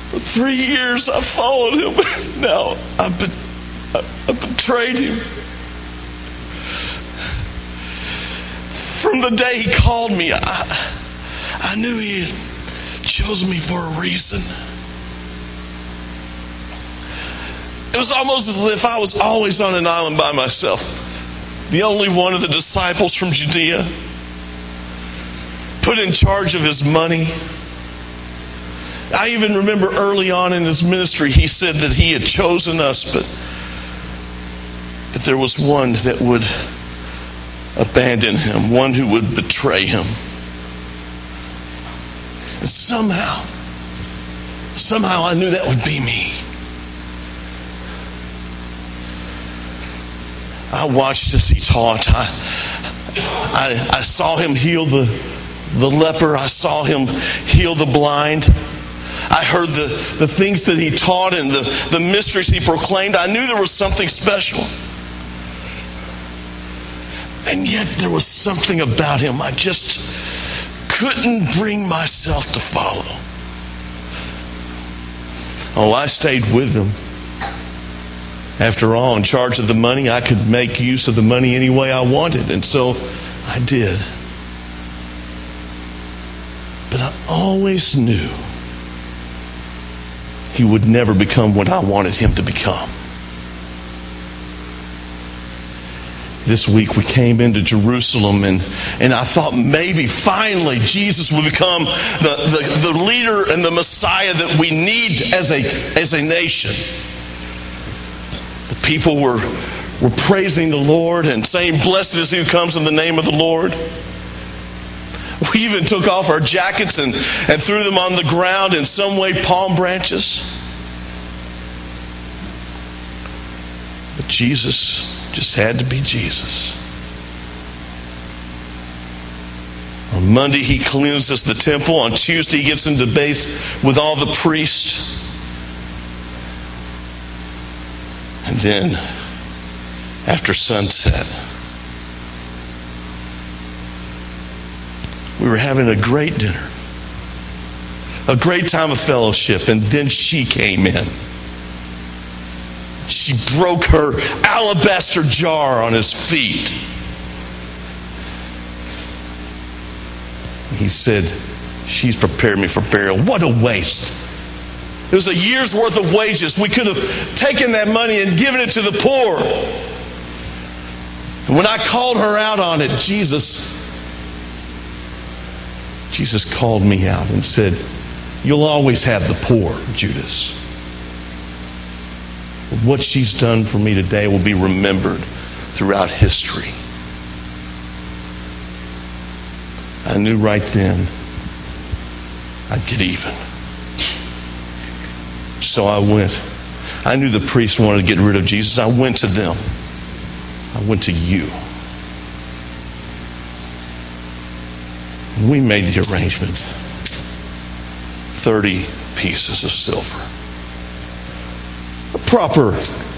For 3 years I followed him. Now I betrayed him. From the day he called me, I knew he had chosen me for a reason. It was almost as if I was always on an island by myself, the only one of the disciples from Judea, put in charge of his money. I even remember early on in his ministry, he said that he had chosen us, but there was one that would abandon him, one who would betray him. And somehow I knew that would be me. I watched as he taught. I saw him heal the leper. I saw him heal the blind. I heard the things that he taught and the mysteries he proclaimed. I knew there was something special. And yet there was something about him I just couldn't bring myself to follow. Oh, I stayed with him. After all, in charge of the money, I could make use of the money any way I wanted. And so I did. But I always knew he would never become what I wanted him to become. This week we came into Jerusalem and I thought maybe finally Jesus would become the leader and the Messiah that we need as a nation. The people were praising the Lord and saying, "Blessed is he who comes in the name of the Lord." We even took off our jackets and threw them on the ground, in some way palm branches. But Jesus just had to be Jesus. On Monday, he cleanses the temple. On Tuesday, he gets in debate with all the priests. And then, after sunset, we were having a great dinner, a great time of fellowship, and then she came in. She broke her alabaster jar on his feet. He said, "She's prepared me for burial." What a waste. It was a year's worth of wages. We could have taken that money and given it to the poor. And when I called her out on it, Jesus called me out and said, "You'll always have the poor, Judas. What she's done for me today will be remembered throughout history." I knew right then I'd get even. So I went. I knew the priests wanted to get rid of Jesus. I went to them. I went to you. And we made the arrangement. 30 pieces of silver. A proper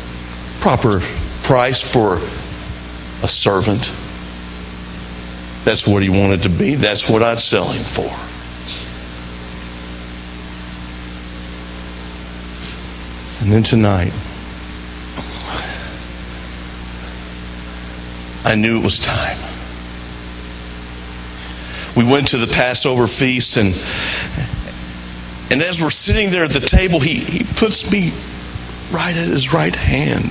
price for a servant. That's what he wanted to be. That's what I'd sell him for. And then tonight, I knew it was time. We went to the Passover feast, and as we're sitting there at the table, he puts me right at his right hand.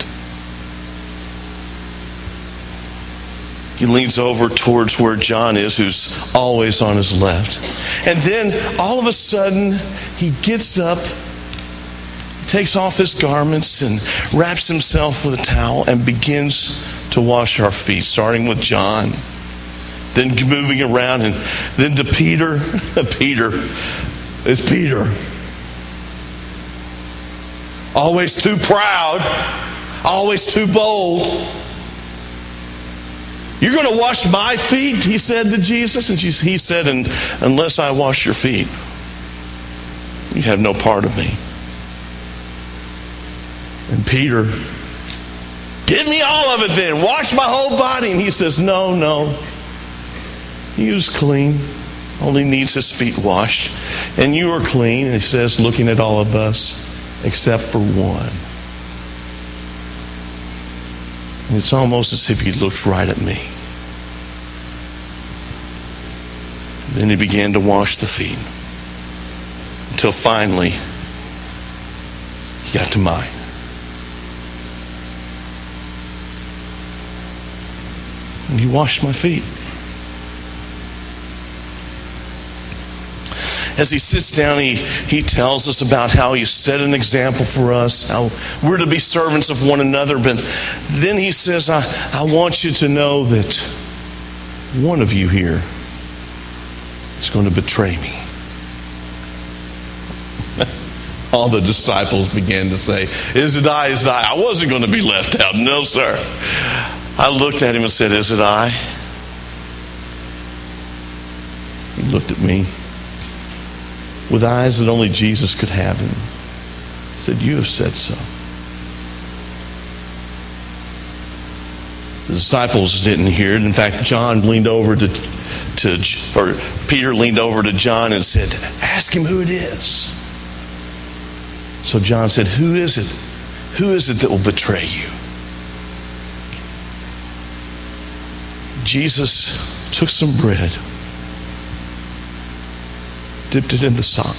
He leans over towards where John is, who's always on his left. And then, all of a sudden, he gets up, takes off his garments, and wraps himself with a towel and begins to wash our feet, starting with John, then moving around, and then to Peter. It's Peter. Always too proud, always too bold. "You're going to wash my feet?" he said to Jesus. And he said, "Unless I wash your feet, you have no part of me." And Peter, "Give me all of it then. Wash my whole body." And he says, No. He was clean. only needs his feet washed. And you are clean, he says, looking at all of us, except for one. And it's almost as if he looked right at me. Then he began to wash the feet. Until finally, he got to mine. And he washed my feet. As he sits down, he tells us about how he set an example for us, how we're to be servants of one another. But then he says, I want you to know that one of you here is going to betray me. All the disciples began to say, is it I, is it I? I wasn't going to be left out. No, sir. I looked at him and said, is it I? He looked at me with eyes that only Jesus could have him. He said, you have said so. The disciples didn't hear it. In fact, Peter leaned over to John and said, ask him who it is. So John said, who is it? Who is it that will betray you? Jesus took some bread, dipped it in the sop,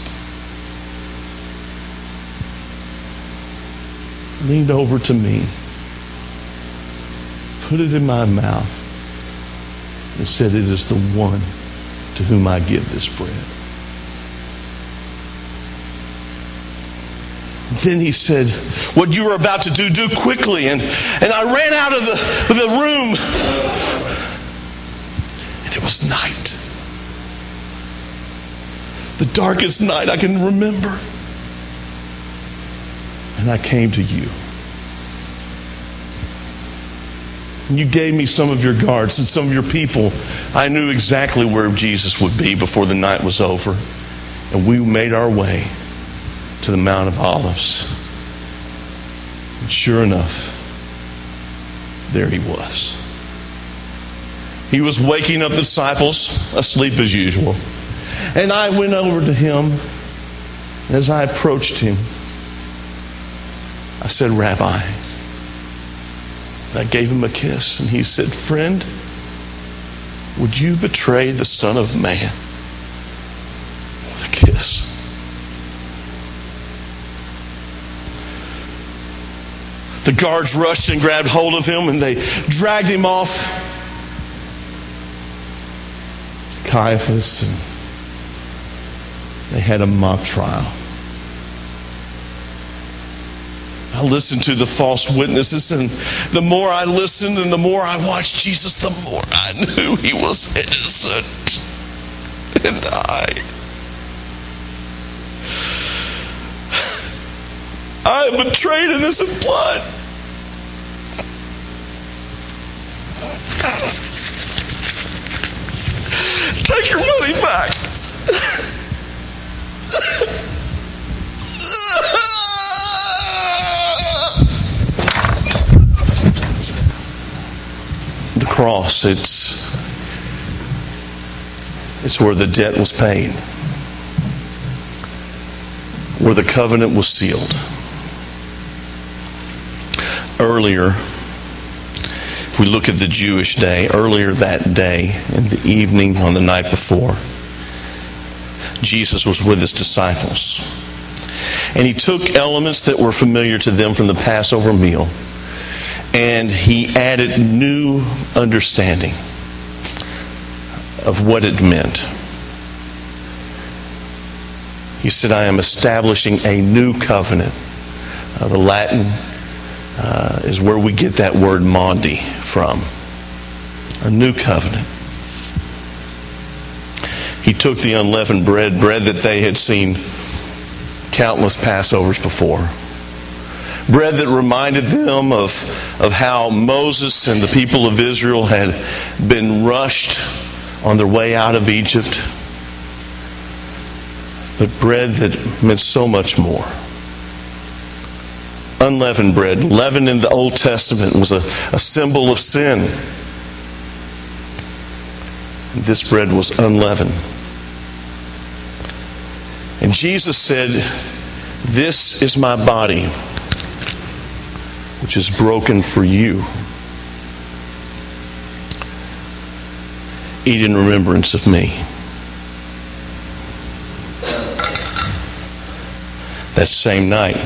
leaned over to me, put it in my mouth, and said, it is the one to whom I give this bread. Then he said, what you are about to do quickly. And I ran out of the room. And it was night. The darkest night I can remember. And I came to you. And you gave me some of your guards and some of your people. I knew exactly where Jesus would be before the night was over. And we made our way to the Mount of Olives. And sure enough, there he was. He was waking up the disciples, asleep as usual. And I went over to him. As I approached him, I said, Rabbi. And I gave him a kiss. And he said, friend, would you betray the Son of Man with a kiss? The guards rushed and grabbed hold of him, and they dragged him off. Caiaphas, and they had a mock trial. I listened to the false witnesses, and the more I listened and the more I watched Jesus, the more I knew he was innocent. And I betrayed innocent blood. Take your money back. The cross, it's where the debt was paid, where the covenant was sealed. Earlier, if we look at the Jewish day, earlier that day, in the evening on the night before, Jesus was with his disciples. And he took elements that were familiar to them from the Passover meal, and he added new understanding of what it meant. He said, I am establishing a new covenant. The Latin is where we get that word mondi from. A new covenant. He took the unleavened bread that they had seen countless Passovers before. Bread that reminded them of how Moses and the people of Israel had been rushed on their way out of Egypt. But bread that meant so much more. Unleavened bread. Leaven in the Old Testament was a symbol of sin. This bread was unleavened. And Jesus said, "This is my body, which is broken for you. Eat in remembrance of me." That same night,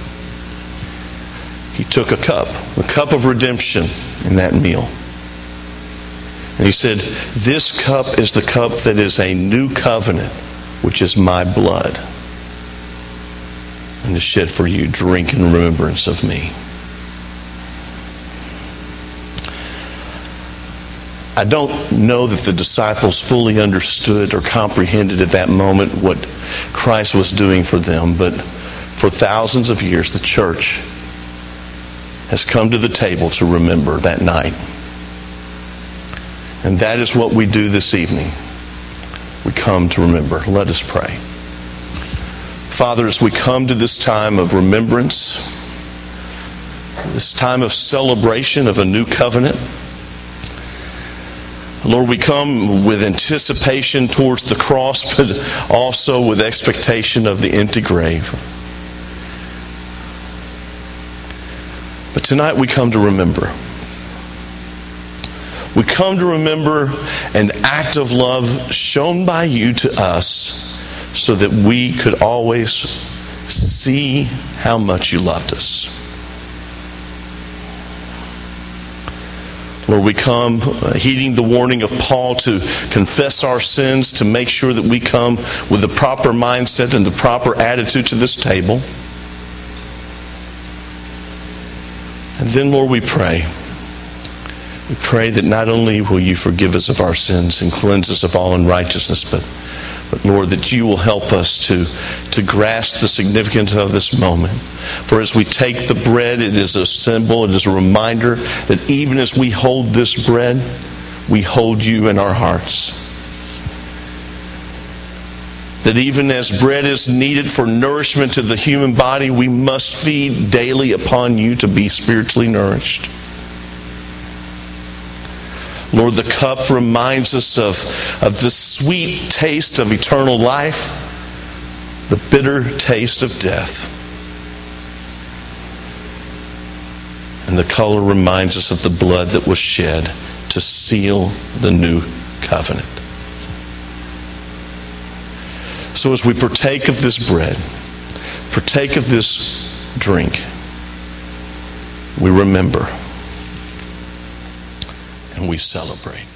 he took a cup, the cup of redemption in that meal. And he said, "This cup is the cup that is a new covenant, which is my blood, and is shed for you. Drink in remembrance of me." I don't know that the disciples fully understood or comprehended at that moment what Christ was doing for them, but for thousands of years, the church has come to the table to remember that night. And that is what we do this evening. We come to remember. Let us pray. Father, as we come to this time of remembrance, this time of celebration of a new covenant, Lord, we come with anticipation towards the cross, but also with expectation of the empty grave. But tonight we come to remember. We come to remember an act of love shown by you to us so that we could always see how much you loved us. Lord, we come heeding the warning of Paul to confess our sins, to make sure that we come with the proper mindset and the proper attitude to this table. And then, Lord, we pray. We pray that not only will you forgive us of our sins and cleanse us of all unrighteousness, but Lord, that you will help us to grasp the significance of this moment. For as we take the bread, it is a symbol, it is a reminder that even as we hold this bread, we hold you in our hearts. That even as bread is needed for nourishment to the human body, we must feed daily upon you to be spiritually nourished. Lord, the cup reminds us of the sweet taste of eternal life, the bitter taste of death. And the color reminds us of the blood that was shed to seal the new covenant. So as we partake of this bread, partake of this drink, we remember and we celebrate.